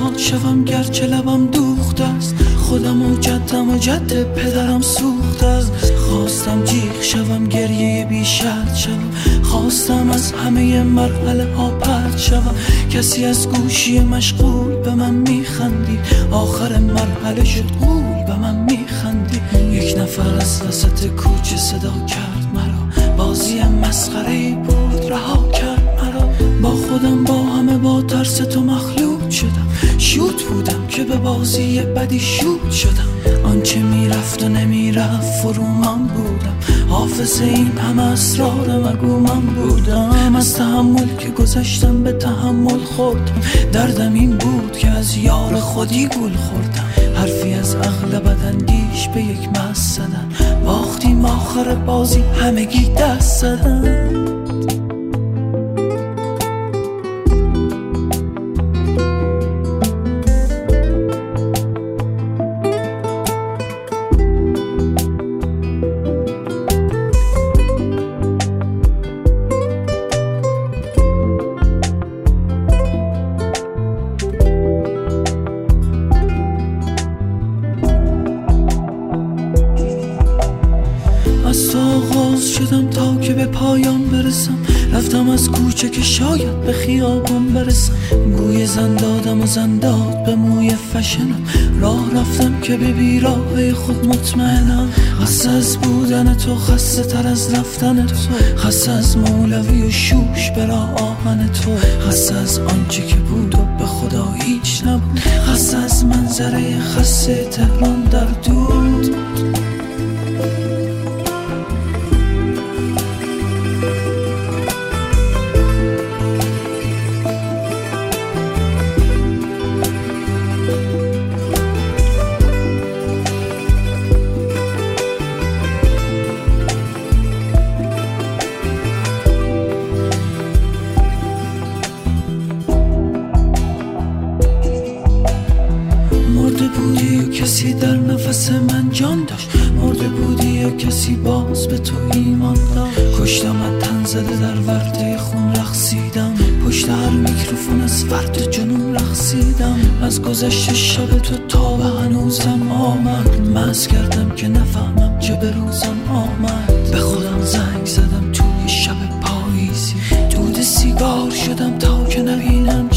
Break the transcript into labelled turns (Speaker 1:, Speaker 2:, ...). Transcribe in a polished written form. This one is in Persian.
Speaker 1: تنها شوم گرچه لبم دوخته است، خودم و جدم و جد پدرم سوخته است. خواستم جیغ شوم گریه بی شرط شوم، خواستم از همه مرحله ها پرت شوم. کسی از گوشی مشغول به من میخندید، آخر مرحله شد غول به من میخندید. یک نفر از وسط کوچه صدا کرد مرا، بازی مسخره‌ای بود رها کرد مرا. با خودم با همه با ترس تو مخلوط شدم، شوت بودم که به بازی بدی شوت شدم. آنچه میرفت و نمیرفت فرو من بودم، حافظ این همه اسرار مگو من بودم. از تحمل که گذشتم به تحمل خوردم، دردم این بود که از یار خودی گول خوردم. حرفی از عقل بداندیش به یک مست زدن، باختیم آخر بازی همگی دست زدن. از تو آغاز شدم تا که به پایان برسم، رفتم از کوچه که شاید به خیابان برسم. گوی زن دادم و زن داد به موی فشنم، راه رفتم که به بیراه خود مطمئنم. خسته از بودن تو، خسته تر از رفتن تو، خسته از مولوی و شوش برا آهن تو، خسته از آنچه که بود و به خدا هیچ نبود، خسته از منظره خسته تهران در دود. کسی در نفس من جان داشت، مرده بودی یا کسی باز به تو ایمان داشت. کشتم از تن زده در ورده خون رقصیدم، پشت هر میکروفون از فرد جنون رقصیدم. از گذشت شب تو تا به هنوزم آمد، مست کردم که نفهمم چه به روزم آمد. به خودم زنگ زدم توی شب پاییزی، دود سیگار شدم تا که نبینم